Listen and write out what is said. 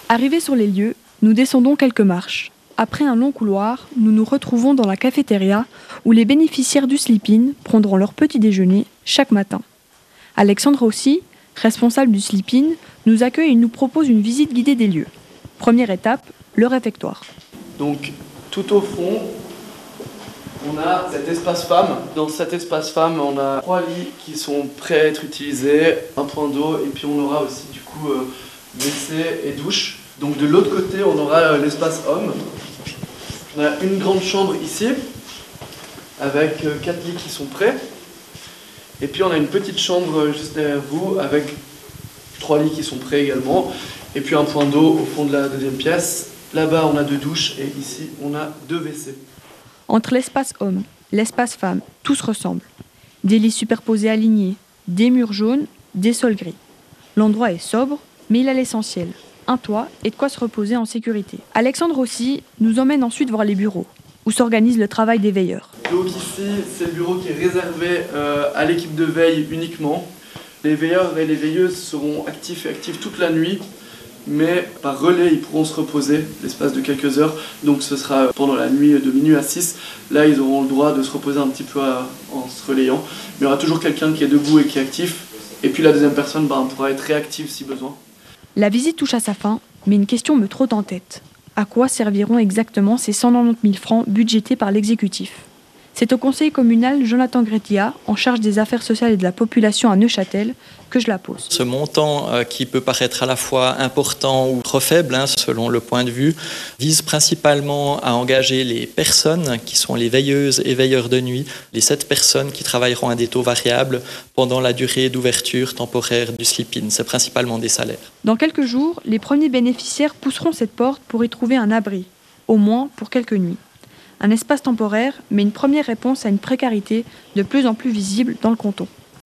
Arrivés sur les lieux, nous descendons quelques marches. Après un long couloir, nous nous retrouvons dans la cafétéria où les bénéficiaires du sleep-in prendront leur petit déjeuner chaque matin. Alexandre aussi, responsable du sleep-in, nous accueille et nous propose une visite guidée des lieux. Première étape, le réfectoire. Donc tout au fond, on a cet espace femme. Dans cet espace femme, on a 3 lits qui sont prêts à être utilisés, un point d'eau et puis on aura aussi du coup WC et douche. Donc de l'autre côté, on aura l'espace homme. On a une grande chambre ici avec 4 lits qui sont prêts. Et puis on a une petite chambre juste derrière vous avec 3 lits qui sont prêts également. Et puis un point d'eau au fond de la deuxième pièce. Là-bas, on a 2 douches et ici, on a 2 WC. Entre l'espace homme, l'espace femme, tout se ressemble. Des lits superposés alignés, des murs jaunes, des sols gris. L'endroit est sobre, mais il a l'essentiel. Un toit et de quoi se reposer en sécurité. Alexandre aussi nous emmène ensuite voir les bureaux, où s'organise le travail des veilleurs. Donc ici, c'est le bureau qui est réservé à l'équipe de veille uniquement. Les veilleurs et les veilleuses seront actifs et actives toute la nuit, mais par relais, ils pourront se reposer l'espace de quelques heures. Donc ce sera pendant la nuit de minuit à 6. Là, ils auront le droit de se reposer un petit peu en se relayant. Mais il y aura toujours quelqu'un qui est debout et qui est actif. Et puis la deuxième personne pourra être réactive si besoin. La visite touche à sa fin, mais une question me trotte en tête. À quoi serviront exactement ces 190 000 francs budgétés par l'exécutif ? C'est au conseiller communal Jonathan Gretilla, en charge des affaires sociales et de la population à Neuchâtel, que je la pose. Ce montant qui peut paraître à la fois important ou trop faible, selon le point de vue, vise principalement à engager les personnes qui sont les veilleuses et veilleurs de nuit, les 7 personnes qui travailleront à des taux variables pendant la durée d'ouverture temporaire du sleep-in. C'est principalement des salaires. Dans quelques jours, les premiers bénéficiaires pousseront cette porte pour y trouver un abri, au moins pour quelques nuits. Un espace temporaire, mais une première réponse à une précarité de plus en plus visible dans le canton.